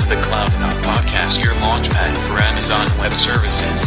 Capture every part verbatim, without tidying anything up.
the Cloudonaut Podcast, your launchpad for Amazon Web Services.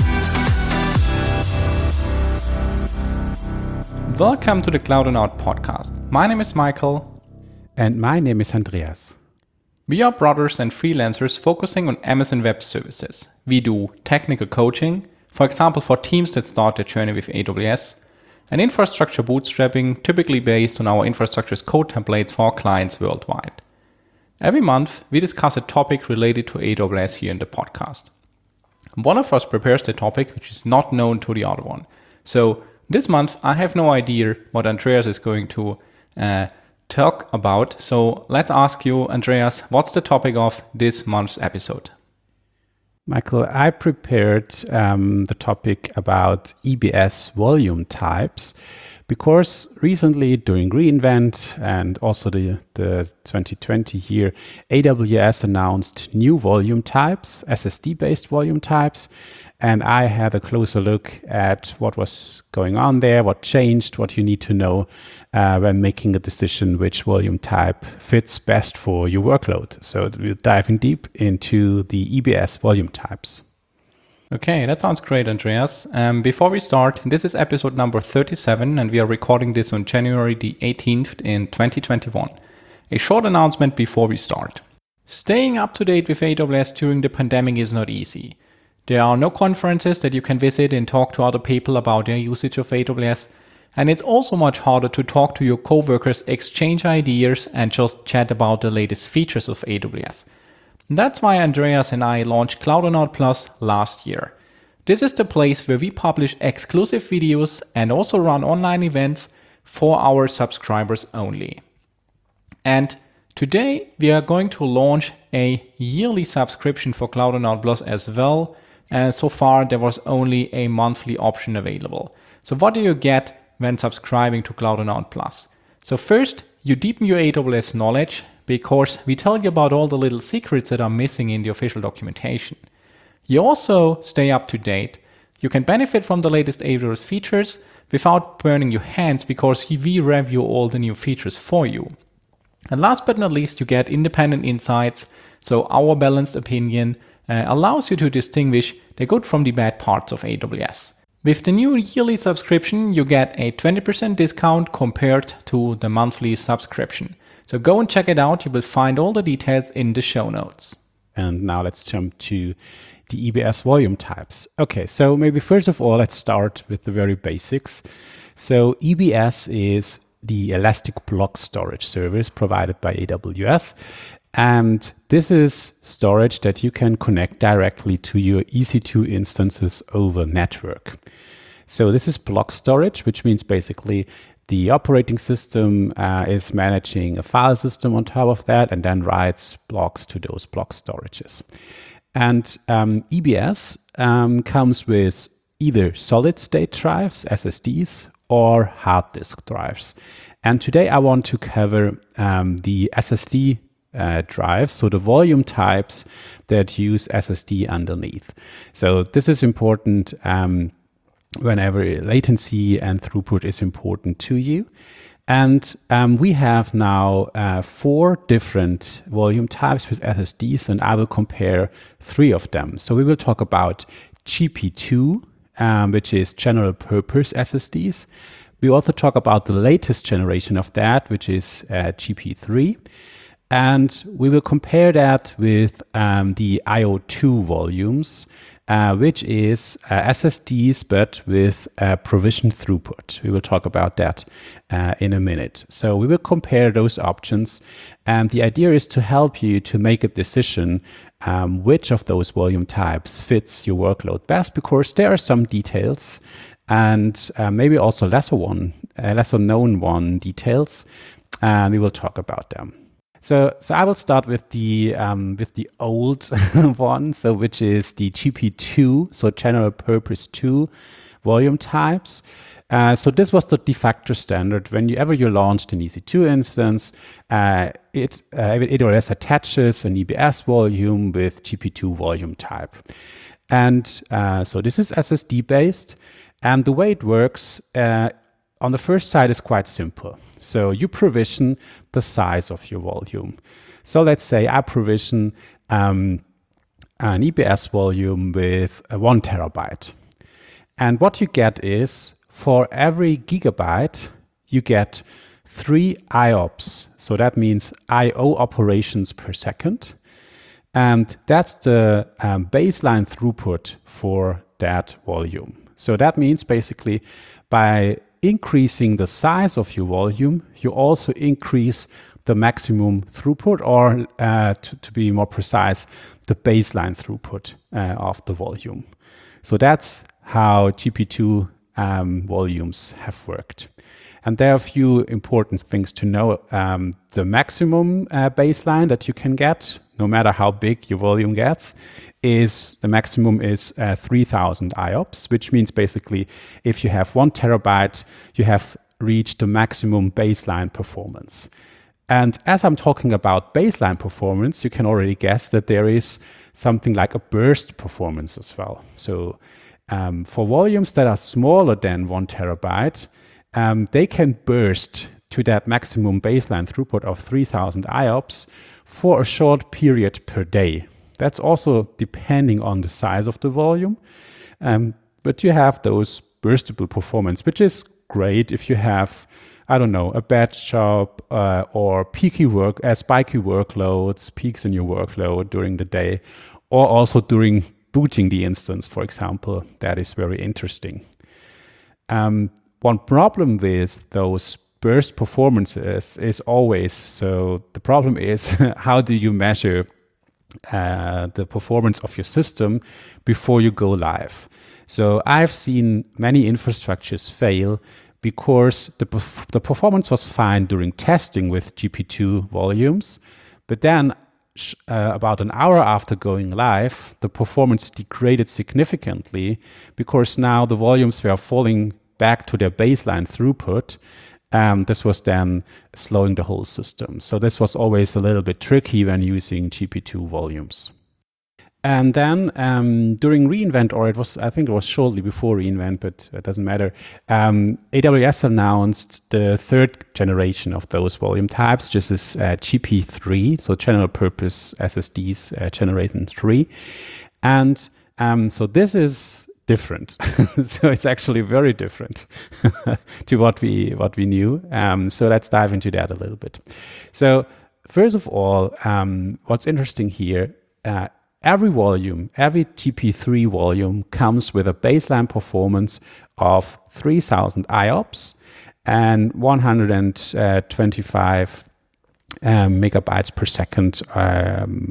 Welcome to the Cloudonaut Podcast. My name is Michael. And my name is Andreas. We are brothers and freelancers focusing on Amazon Web Services. We do technical coaching, for example for teams that start their journey with A W S, and infrastructure bootstrapping, typically based on our infrastructure's code templates for our clients worldwide. Every month, we discuss a topic related to A W S here in the podcast. One of us prepares the topic which is not known to the other one. So this month, I have no idea what Andreas is going to uh, talk about. So let's ask you, Andreas, what's the topic of this month's episode? Michael, I prepared um, the topic about E B S volume types because recently during reInvent and also the, the twenty twenty year, A W S announced new volume types, S S D-based volume types, and I had a closer look at what was going on there, what changed, what you need to know uh, when making a decision which volume type fits best for your workload. So we're diving deep into the E B S volume types. Okay, that sounds great, Andreas. Um, before we start, this is episode number thirty-seven, and we are recording this on January the eighteenth in twenty twenty-one. A short announcement before we start. Staying up to date with A W S during the pandemic is not easy. There are no conferences that you can visit and talk to other people about their usage of A W S, and it's also much harder to talk to your coworkers, exchange ideas, and just chat about the latest features of A W S. That's why Andreas and I launched Cloudonaut Plus last year. This is the place where we publish exclusive videos and also run online events for our subscribers only. And today we are going to launch a yearly subscription for Cloudonaut Plus as well. And so far there was only a monthly option available. So what do you get when subscribing to Cloudonaut Plus? So first, you deepen your A W S knowledge because we tell you about all the little secrets that are missing in the official documentation. You also stay up to date. You can benefit from the latest A W S features without burning your hands because we review all the new features for you. And last but not least, you get independent insights. So our balanced opinion uh, allows you to distinguish the good from the bad parts of A W S. With the new yearly subscription, you get a twenty percent discount compared to the monthly subscription. So go and check it out. You will find all the details in the show notes. And now let's jump to the E B S volume types. Okay, so maybe first of all, let's start with the very basics. So E B S is the Elastic Block Storage service provided by A W S. And this is storage that you can connect directly to your E C two instances over network. So this is block storage, which means basically the operating system uh, is managing a file system on top of that and then writes blocks to those block storages. And um, E B S um, comes with either solid state drives, S S Ds, or hard disk drives. And today I want to cover um, the S S D Uh, drives, so the volume types that use S S D underneath. So this is important um, whenever latency and throughput is important to you. And um, we have now uh, four different volume types with S S Ds, and I will compare three of them. So we will talk about G P two, um, which is general purpose S S Ds. We also talk about the latest generation of that, which is uh, G P three. And we will compare that with um, the I O two volumes, uh, which is uh, S S Ds, but with uh, provisioned throughput. We will talk about that uh, in a minute. So we will compare those options. And the idea is to help you to make a decision um, which of those volume types fits your workload best, because there are some details and uh, maybe also lesser one, uh, lesser known one details. And we will talk about them. So, so I will start with the um, with the old one, so which is the G P two, so general purpose two volume types. Uh, so this was the de facto standard. Whenever you launched an E C two instance, uh, it uh, A W S attaches an E B S volume with G P two volume type, and uh, so this is S S D based. And the way it works uh, on the first side is quite simple. So you provision the size of your volume. So let's say I provision um, an E B S volume with a one terabyte. And what you get is, for every gigabyte, you get three I O P S. So that means I O operations per second. And that's the um, baseline throughput for that volume. So that means basically by increasing the size of your volume, you also increase the maximum throughput, or uh, to, to be more precise, the baseline throughput uh, of the volume. So that's how G P two um, volumes have worked. And there are a few important things to know. Um, the maximum uh, baseline that you can get, no matter how big your volume gets, is the maximum is uh, three thousand I O P S, which means basically if you have one terabyte, you have reached the maximum baseline performance. And as I'm talking about baseline performance, you can already guess that there is something like a burst performance as well. So um, for volumes that are smaller than one terabyte, um, they can burst to that maximum baseline throughput of three thousand I O P S for a short period per day. That's also depending on the size of the volume. Um, but you have those burstable performance, which is great if you have, I don't know, a batch job uh, or peaky work, uh, spiky workloads, peaks in your workload during the day, or also during booting the instance, for example. That is very interesting. Um, one problem with those burst performances is always, so the problem is how do you measure uh, the performance of your system before you go live? So I've seen many infrastructures fail because the, perf the performance was fine during testing with G P two volumes, but then uh, about an hour after going live, the performance degraded significantly because now the volumes were falling back to their baseline throughput. Um, this was then slowing the whole system. So this was always a little bit tricky when using G P two volumes. And then um, during reInvent, or it was, I think it was shortly before reInvent, but it doesn't matter, um, A W S announced the third generation of those volume types. This is uh, G P three, so general purpose S S Ds uh, generation three. And um, so this is different. So it's actually very different to what we what we knew. Um, so let's dive into that a little bit. So first of all, um, what's interesting here, uh, every volume, every G P three volume comes with a baseline performance of three thousand I O P S and one hundred twenty-five um, megabytes per second um,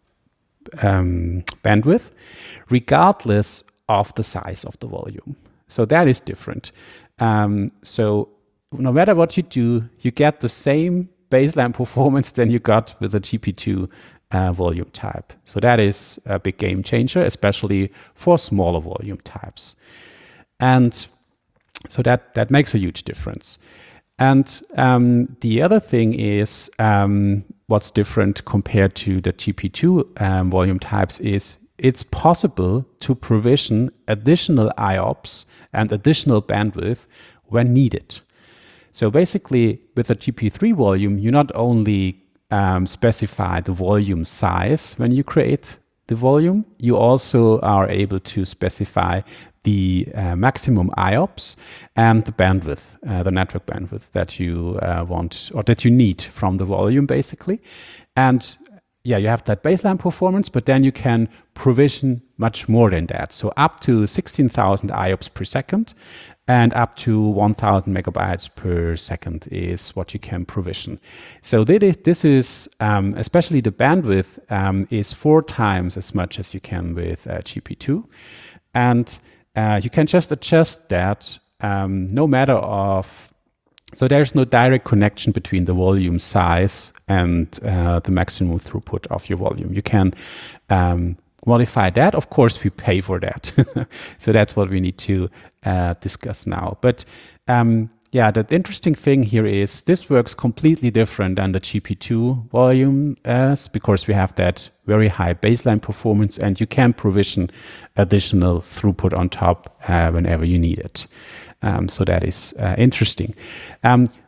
um, bandwidth, regardless of the size of the volume. So that is different. Um, so no matter what you do, you get the same baseline performance than you got with a G P two uh, volume type. So that is a big game changer, especially for smaller volume types. And so that, that makes a huge difference. And um, the other thing is um, what's different compared to the G P two um, volume types is it's possible to provision additional I O P S and additional bandwidth when needed. So basically, with a G P three volume, you not only um, specify the volume size when you create the volume, you also are able to specify the uh, maximum I O P S and the bandwidth, uh, the network bandwidth that you uh, want or that you need from the volume, basically. And yeah, you have that baseline performance, but then you can provision much more than that. So up to sixteen thousand I O P S per second and up to one thousand megabytes per second is what you can provision. So this is, um, especially the bandwidth, um, is four times as much as you can with uh, G P two. And uh, you can just adjust that um, no matter of, so there's no direct connection between the volume size and uh, the maximum throughput of your volume. You can um, modify that. Of course, we pay for that. So that's what we need to uh, discuss now. But um, yeah, the interesting thing here is this works completely different than the G P two volume as because we have that very high baseline performance and you can provision additional throughput on top uh, whenever you need it. Um, so that is uh, interesting. Um,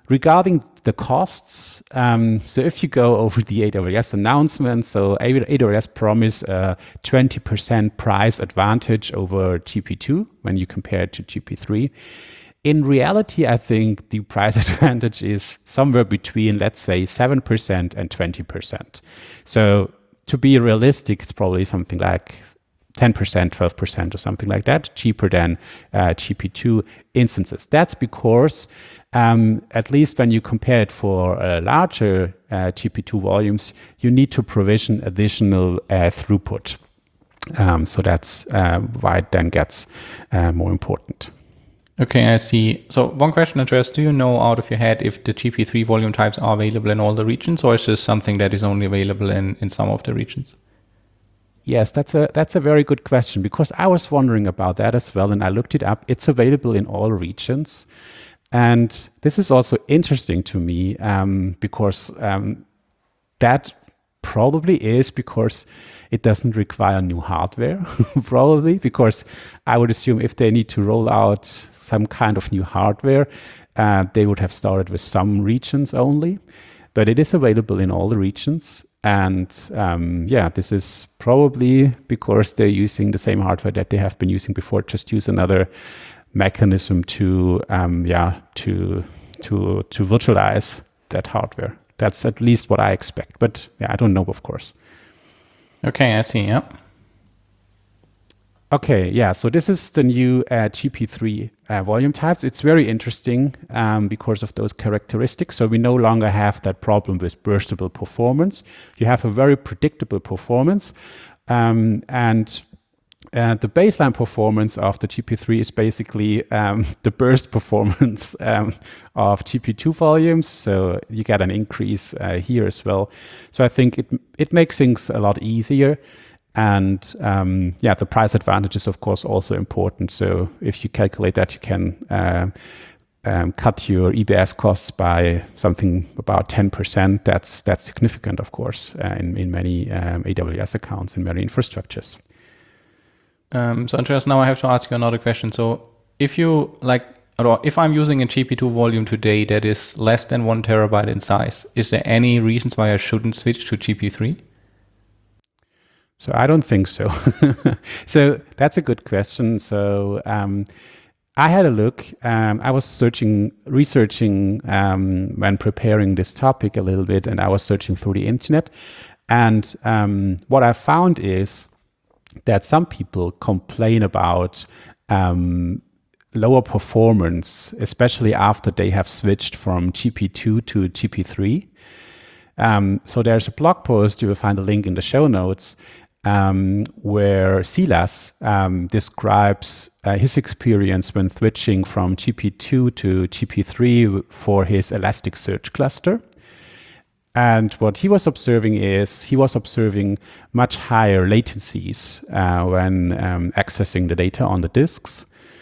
regarding the costs, um, so if you go over the A W S announcement, so A W S promised a twenty percent price advantage over G P two when you compare it to G P three. In reality, I think the price advantage is somewhere between, let's say, seven percent and twenty percent. So to be realistic, it's probably something like ten percent, twelve percent or something like that, cheaper than uh, G P two instances. That's because um, at least when you compare it for uh, larger uh, G P two volumes, you need to provision additional uh, throughput. Um, so that's uh, why it then gets uh, more important. Okay, I see. So one question, Andreas, do you know out of your head if the G P three volume types are available in all the regions, or is this something that is only available in, in some of the regions? Yes, that's a that's a very good question, because I was wondering about that as well, and I looked it up. It's available in all regions. And this is also interesting to me um, because um, that probably is because it doesn't require new hardware, probably, because I would assume if they need to roll out some kind of new hardware, uh, they would have started with some regions only. But it is available in all the regions. And um, yeah, this is probably because they're using the same hardware that they have been using before, just use another mechanism to um, yeah to to to virtualize that hardware. That's at least what I expect. But yeah, I don't know, of course. Okay, I see. Yeah. Okay, yeah, so this is the new uh, G P three uh, volume types. It's very interesting um, because of those characteristics. So we no longer have that problem with burstable performance. You have a very predictable performance. Um, and uh, the baseline performance of the G P three is basically um, the burst performance um, of G P two volumes. So you get an increase uh, here as well. So I think it, it makes things a lot easier. And um, yeah, the price advantage is, of course, also important. So if you calculate that, you can uh, um, cut your E B S costs by something about ten percent. That's that's significant, of course, uh, in, in many um, A W S accounts, in many infrastructures. Um, so Andreas, now I have to ask you another question. So if you like, or if I'm using a G P two volume today that is less than one terabyte in size, is there any reasons why I shouldn't switch to G P three? So I don't think so. So that's a good question. So um, I had a look. Um, I was searching, researching um, when preparing this topic a little bit, and I was searching through the internet. And um, what I found is that some people complain about um, lower performance, especially after they have switched from G P two to G P three. Um, so there's a blog post, you will find a link in the show notes, Um, where Silas um, describes uh, his experience when switching from G P two to G P three for his Elasticsearch cluster. And what he was observing is he was observing much higher latencies uh, when um, accessing the data on the disks.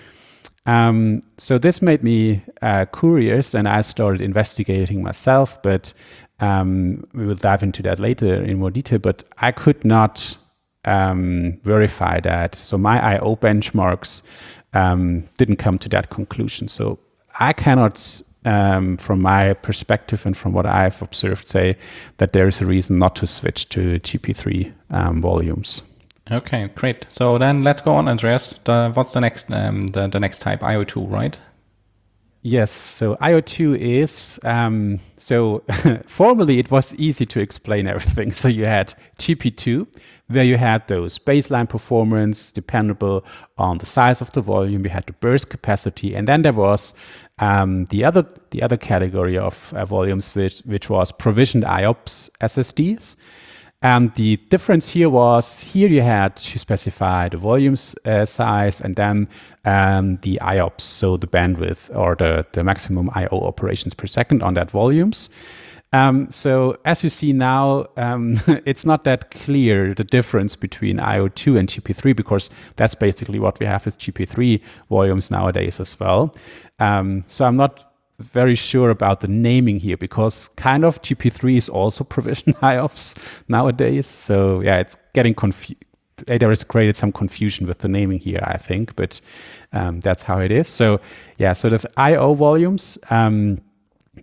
Um, so this made me uh, curious, and I started investigating myself, but um, we will dive into that later in more detail. But I could not Um, verify that. So my I O benchmarks um, didn't come to that conclusion. So I cannot, um, from my perspective and from what I've observed, say that there is a reason not to switch to G P three um, volumes. Okay, great. So then let's go on, Andreas. The, what's the next um, the, the next type? I O two, right? Yes, so I O two is, um, so formally it was easy to explain everything. So you had G P two, where you had those baseline performance dependable on the size of the volume, you had the burst capacity, and then there was um, the other the other category of uh, volumes, which, which was provisioned I O P S S S Ds. And the difference here was, here you had to specify the volumes uh, size and then um, the I O P S, so the bandwidth or the, the maximum I O operations per second on that volumes. Um, so as you see now, um, it's not that clear, the difference between I O two and G P three, because that's basically what we have with G P three volumes nowadays as well. Um, so I'm not very sure about the naming here, because kind of G P three is also provisioned I O P S nowadays. So yeah, it's getting confused. A W S created some confusion with the naming here, I think, but um, that's how it is. So yeah, so the I O volumes, um,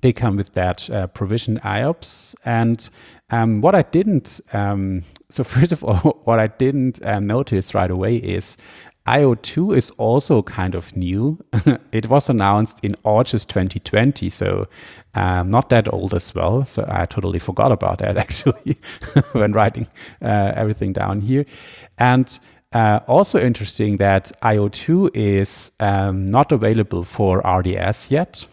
they come with that uh, provisioned I O P S. And um, what I didn't, um, so first of all, what I didn't uh, notice right away is I O two is also kind of new. It was announced in August twenty twenty, so um, not that old as well. So I totally forgot about that actually when writing uh, everything down here. And uh, also interesting that I O two is um, not available for R D S yet.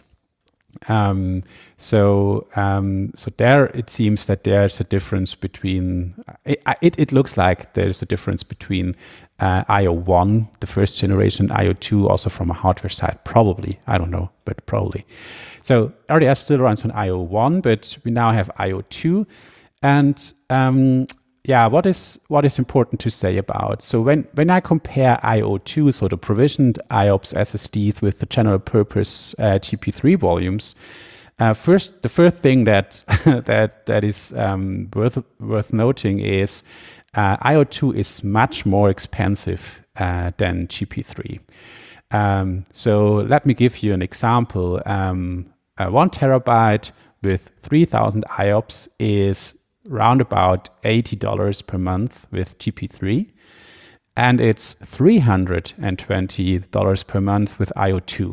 Um, so, um, so there it seems that there's a difference between, it, it, it looks like there's a difference between uh, I O one, the first generation, I O two, also from a hardware side, probably, I don't know, but probably. So R D S still runs on I O one, but we now have I O two. And um, yeah, what is what is important to say about? So when, when I compare I O two, so the provisioned I O P S S S Ds with the general purpose uh, G P three volumes, uh, first the first thing that that that is um, worth worth noting is uh, I O two is much more expensive uh, than G P three. Um, so let me give you an example. Um, uh, one terabyte with three thousand I O P S is round about eighty dollars per month with G P three, and it's three hundred twenty dollars per month with I O two.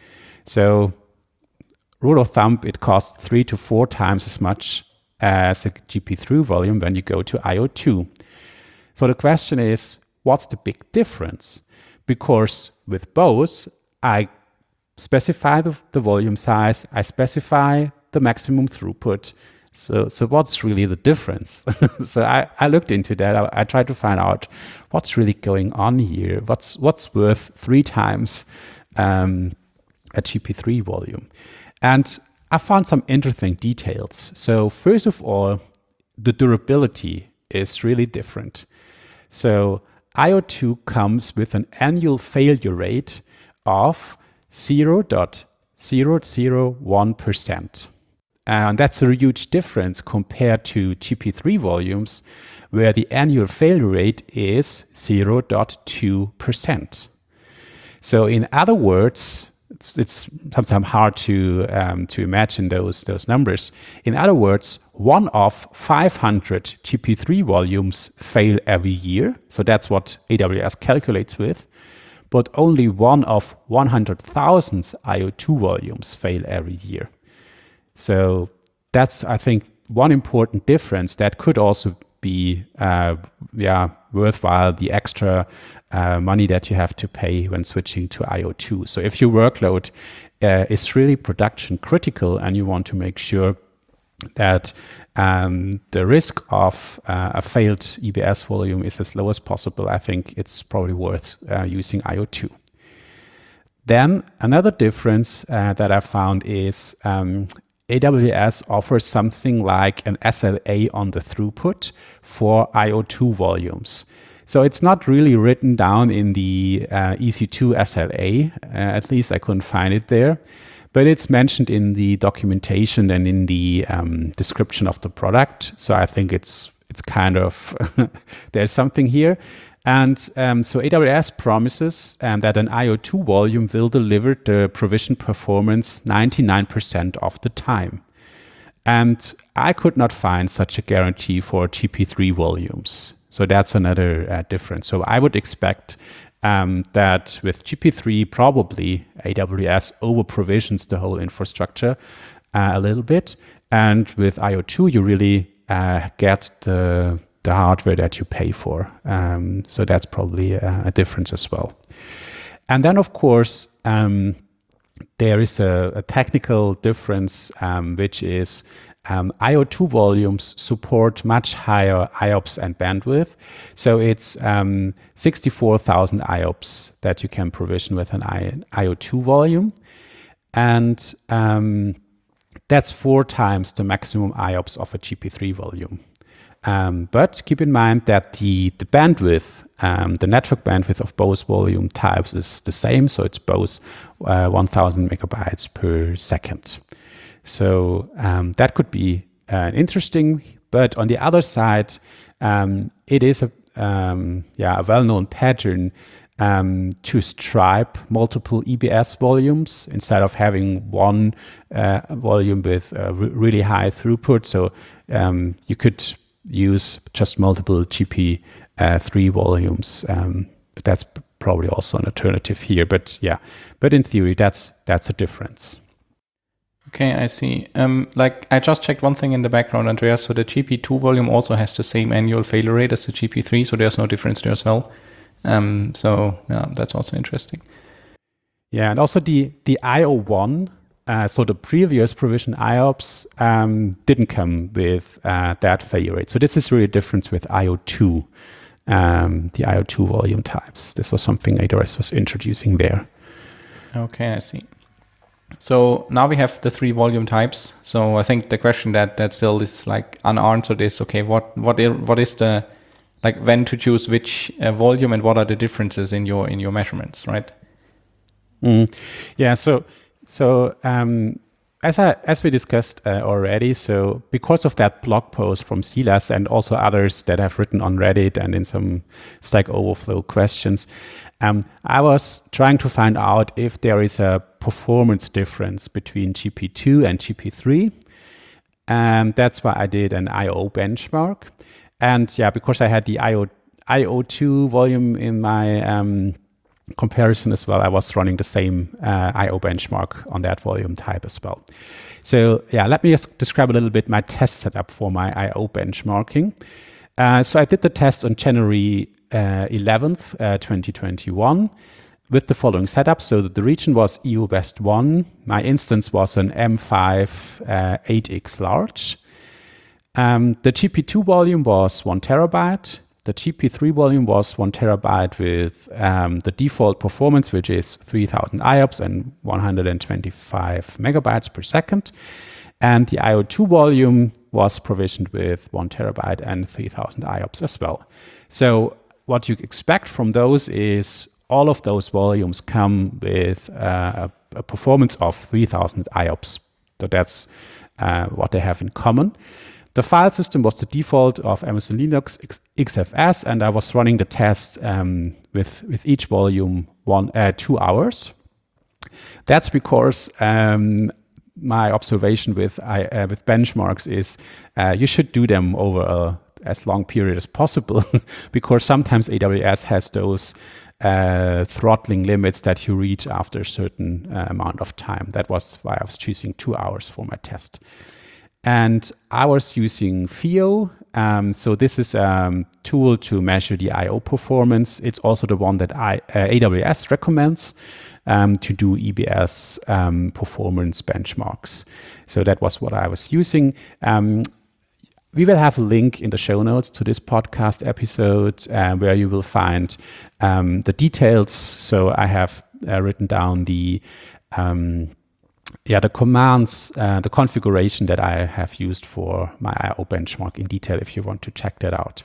So rule of thumb, it costs three to four times as much as a G P three volume when you go to I O two. So the question is, what's the big difference? Because with both, I specify the, the volume size, I specify the maximum throughput. So, so what's really the difference? So I, I looked into that. I, I tried to find out what's really going on here. What's what's worth three times um, a G P three volume? And I found some interesting details. So first of all, the durability is really different. So I O two comes with an annual failure rate of zero point zero zero one percent. And that's a huge difference compared to G P three volumes, where the annual failure rate is zero point two percent. So in other words, it's, it's sometimes hard to, um, to imagine those, those numbers. In other words, one of five hundred G P three volumes fail every year. So that's what A W S calculates with. But only one of one hundred thousand I O two volumes fail every year. So that's, I think, one important difference that could also be uh, yeah, worthwhile, the extra uh, money that you have to pay when switching to I O two. So if your workload uh, is really production critical and you want to make sure that um, the risk of uh, a failed E B S volume is as low as possible, I think it's probably worth uh, using I O two. Then another difference uh, that I found is um, A W S offers something like an S L A on the throughput for I O two volumes. So it's not really written down in the uh, E C two S L A, uh, at least I couldn't find it there, but it's mentioned in the documentation and in the um, description of the product. So I think it's it's kind of, there's something here. And um, so A W S promises um, that an I O two volume will deliver the provision performance ninety-nine percent of the time. And I could not find such a guarantee for G P three volumes. So that's another uh, difference. So I would expect um, that with G P three, probably A W S over provisions the whole infrastructure uh, a little bit. And with I O two, you really uh, get the the hardware that you pay for. Um, so that's probably a, a difference as well. And then, of course, um, there is a, a technical difference, um, which is um, I O two volumes support much higher I O P S and bandwidth. So it's um, sixty-four thousand I O P S that you can provision with an I O two volume. And um, that's four times the maximum I O P S of a G P three volume. Um, but keep in mind that the, the bandwidth, um, the network bandwidth of both volume types is the same. So it's both uh, one thousand megabytes per second. So um, that could be uh, interesting. But on the other side, um, it is a, um, yeah, a well-known pattern um, to stripe multiple E B S volumes instead of having one uh, volume with uh, re- really high throughput. So um, you could use just multiple G P three volumes. Um, but that's p- probably also an alternative here. But yeah, but in theory, that's that's a difference. Okay, I see. Um, like I just checked one thing in the background, Andreas. So the G P two volume also has the same annual failure rate as the G P three, so there's no difference there as well. Um, so yeah, that's also interesting. Yeah, and also the the I O one, uh, so the previous provision I O P S um, didn't come with uh, that failure rate. So this is really a difference with I O two, um, the I O two volume types. This was something A W S was introducing there. Okay, I see. So now we have the three volume types. So I think the question that that still is like unanswered is, okay, what what is, what is the, like when to choose which uh, volume and what are the differences in your in your measurements, right? Mm. Yeah. So so um, as I as we discussed uh, already, so because of that blog post from Silas and also others that have written on Reddit and in some Stack Overflow questions, um, I was trying to find out if there is a performance difference between G P two and G P three, and that's why I did an I O benchmark. And yeah, because I had the I O I O two volume in my um, comparison as well, I was running the same uh, I O benchmark on that volume type as well. So yeah, let me just describe a little bit my test setup for my I O benchmarking. Uh, so I did the test on January uh, eleventh, uh, twenty twenty-one with the following setup. So the region was E U Best one. My instance was an M five uh, eight X large. Um, the G P two volume was one terabyte. The G P three volume was one terabyte with um, the default performance, which is three thousand I O P S and one hundred twenty-five megabytes per second. And the I O two volume was provisioned with one terabyte and three thousand I O P S as well. So what you expect from those is all of those volumes come with uh, a, a performance of three thousand I O P S. So that's uh, what they have in common. The file system was the default of Amazon Linux X F S, and I was running the test um, with, with each volume one uh, two hours. That's because um, my observation with I, uh, with benchmarks is uh, you should do them over a as long period as possible, because sometimes A W S has those uh, throttling limits that you reach after a certain uh, amount of time. That was why I was choosing two hours for my test. And I was using Fio. Um, so this is a tool to measure the I O performance. It's also the one that I, uh, A W S recommends um, to do E B S um, performance benchmarks. So that was what I was using. Um, we will have a link in the show notes to this podcast episode uh, where you will find um, the details. So I have uh, written down the um, Yeah, the commands, uh, the configuration that I have used for my I O benchmark in detail if you want to check that out.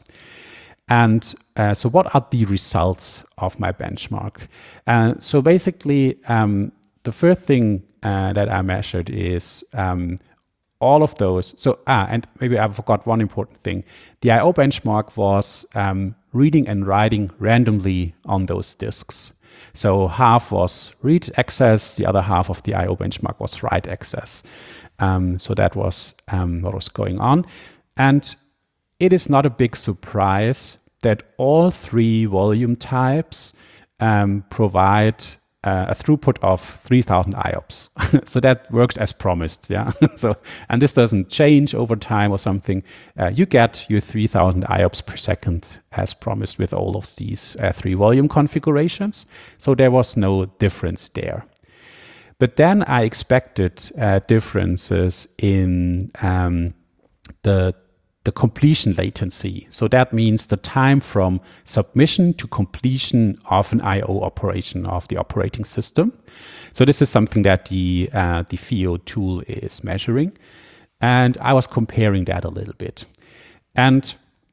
And uh, so what are the results of my benchmark? Uh, so basically, um, the first thing uh, that I measured is um, all of those. So, ah, and maybe I forgot one important thing. The I O benchmark was um, reading and writing randomly on those disks. So half was read access, the other half of the I O benchmark was write access. Um, so that was um, what was going on. And it is not a big surprise that all three volume types um, provide uh, a throughput of three thousand I O P S. So that works as promised, yeah. So, and this doesn't change over time or something. Uh, you get your three thousand I O P S per second as promised with all of these uh, three volume configurations. So there was no difference there. But then I expected uh, differences in um, the the completion latency. So that means the time from submission to completion of an I O operation of the operating system. So this is something that the uh, the Fio tool is measuring. And I was comparing that a little bit. And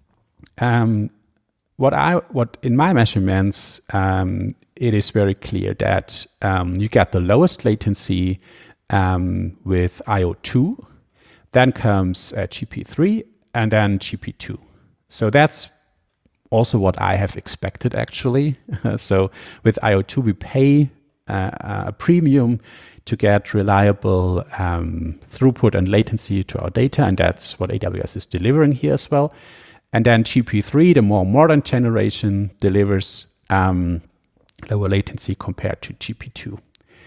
um, what I what in my measurements, um, it is very clear that um, you get the lowest latency um, with I O two. Then comes uh, G P three. And then G P two. So that's also what I have expected, actually. So with I O two, we pay uh, a premium to get reliable um, throughput and latency to our data, and that's what A W S is delivering here as well. And then G P three, the more modern generation, delivers um, lower latency compared to G P two.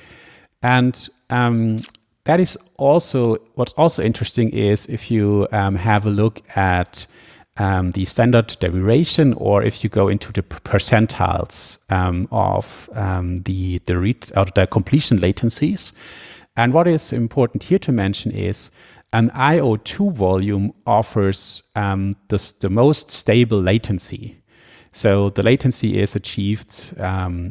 And um, that is also, what's also interesting is if you um, have a look at um, the standard deviation, or if you go into the percentiles um, of um, the, the, read, or the completion latencies. And what is important here to mention is an I O two volume offers um, the, the most stable latency. So the latency is achieved um,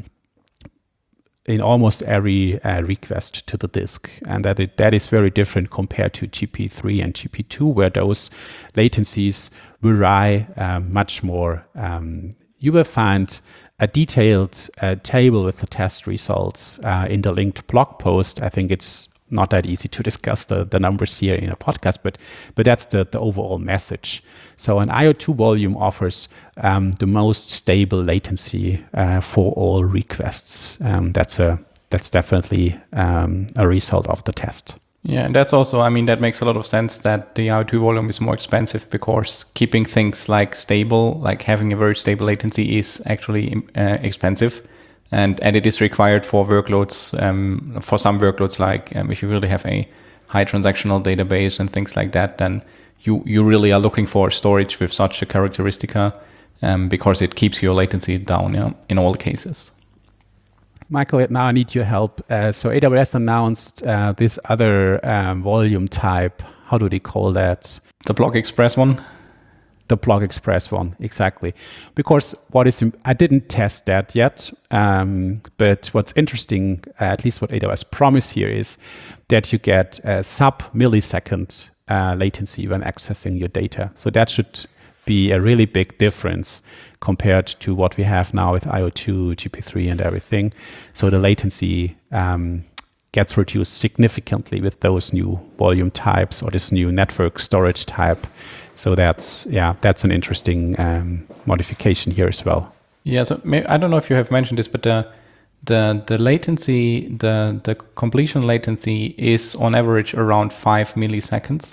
in almost every uh, request to the disk. And that it, that is very different compared to G P three and G P two, where those latencies vary uh, much more. Um, you will find a detailed uh, table with the test results uh, in the linked blog post. I think it's not that easy to discuss the, the numbers here in a podcast, but but that's the, the overall message. So an I O two volume offers um, the most stable latency uh, for all requests. Um, that's a that's definitely um, a result of the test. Yeah, and that's also, I mean, that makes a lot of sense that the I O two volume is more expensive, because keeping things like stable, like having a very stable latency, is actually uh, expensive. And, and it is required for workloads, um, for some workloads, like um, if you really have a high transactional database and things like that, then you, you really are looking for storage with such a characteristica, um, because it keeps your latency down, yeah, in all cases. Michael, now I need your help. Uh, so A W S announced uh, this other um, volume type. How do they call that? The Block Express one? The Block Express one, exactly. Because what is, I didn't test that yet, um, but what's interesting, uh, at least what A W S promise here, is that you get a sub-millisecond uh, latency when accessing your data. So that should be a really big difference compared to what we have now with I O two, G P three, and everything. So the latency um, gets reduced significantly with those new volume types, or this new network storage type. So that's, yeah, that's an interesting um, modification here as well. Yeah, so maybe, I don't know if you have mentioned this, but the the the latency, the the completion latency is on average around five milliseconds.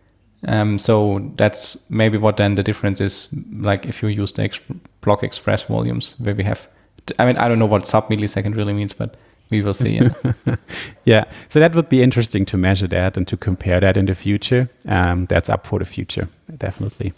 Um, so that's maybe what then the difference is, like if you use the exp- Block Express volumes, where we have, I mean, I don't know what sub millisecond really means, but we will see. Yeah. Yeah, so that would be interesting to measure that and to compare that in the future. Um, that's up for the future, definitely.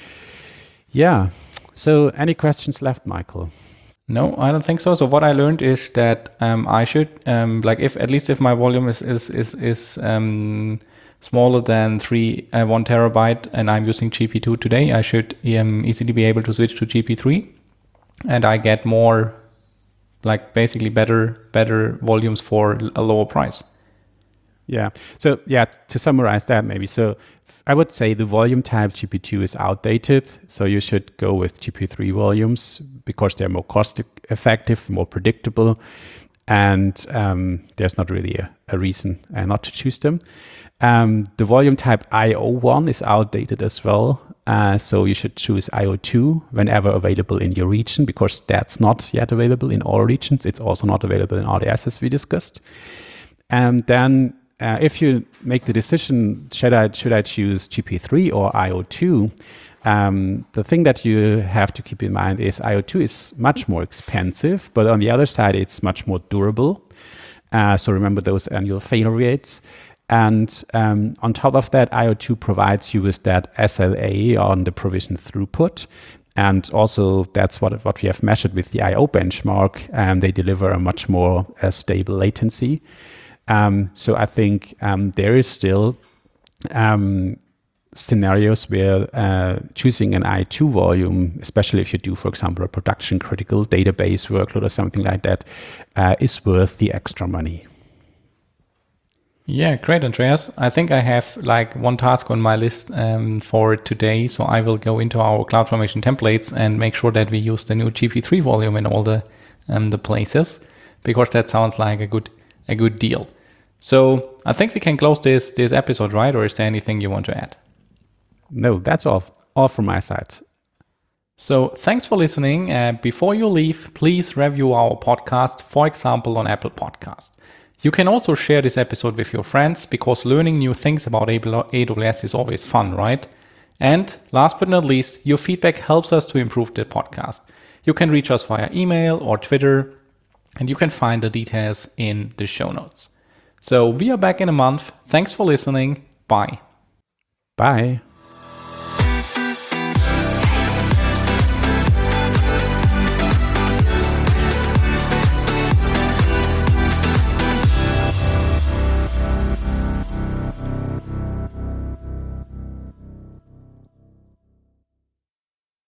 Yeah, so any questions left, Michael? No, I don't think so. So what I learned is that um, I should, um, like if, at least if my volume is, is, is, is um, smaller than three, uh, one terabyte, and I'm using G P two today, I should um, easily be able to switch to G P three, and I get more, like basically better better volumes for a lower price. Yeah. So yeah, to summarize that maybe. So I would say the volume type G P two is outdated. So you should go with G P three volumes because they're more cost effective, more predictable. And um, there's not really a, a reason uh, not to choose them. Um, the volume type I O one is outdated as well. Uh, so you should choose I O two whenever available in your region, because that's not yet available in all regions. It's also not available in R D S, as we discussed. And then uh, if you make the decision, should I, should I choose G P three or I O two? Um, the thing that you have to keep in mind is I O two is much more expensive, but on the other side, it's much more durable. Uh, so remember those annual failure rates. And um, on top of that, I O two provides you with that S L A on the provision throughput. And also that's what, what we have measured with the I O benchmark. And they deliver a much more uh, stable latency. Um, so I think um, there is still um, scenarios where uh, choosing an I O two volume, especially if you do, for example, a production critical database workload or something like that, uh, is worth the extra money. Yeah, great, Andreas. I think I have like one task on my list um, for today. So I will go into our CloudFormation templates and make sure that we use the new G P three volume in all the um, the places, because that sounds like a good a good deal. So I think we can close this this episode, right? Or is there anything you want to add? No, that's all. All from my side. So thanks for listening. Uh, before you leave, please review our podcast, for example, on Apple Podcast. You can also share this episode with your friends because learning new things about A W S is always fun, right? And last but not least, your feedback helps us to improve the podcast. You can reach us via email or Twitter, and you can find the details in the show notes. So we are back in a month. Thanks for listening. Bye. Bye.